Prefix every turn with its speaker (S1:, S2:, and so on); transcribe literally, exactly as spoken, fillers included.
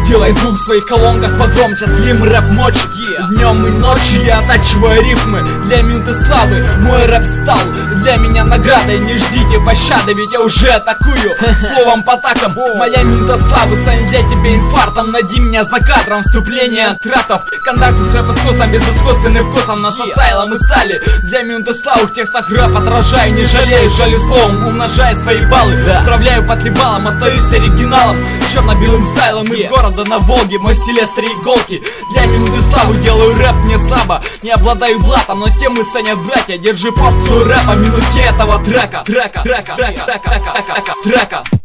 S1: Сделай звук в своих колонках погромче, слим рэп мочит. Днем и ночью я оттачиваю рифмы для минуты славы. Мой рэп стал для меня наградой. Не ждите пощады, ведь я уже атакую словом по такам. Моя минута славы станет для тебя инфарктом. Найди меня за кадром, вступление антратов. Контакты с рэп-искусством без искусственным вкусом. Но со стайлом и стали для минуты славы. В текстах рэп отражаю, не жалею, жалю словом, умножая свои баллы. Отправляю по три балла, остаюсь оригиналом, черно-белым стайлом из города на Волге. Мой стиль острые иголки для минуты славы. Делаю рэп не слабо, не обладаю блатом, но темы ценят братья. Держи порцию рэпа в минуте этого трека. Трека, трека, трека, трека, трека, трека, трека.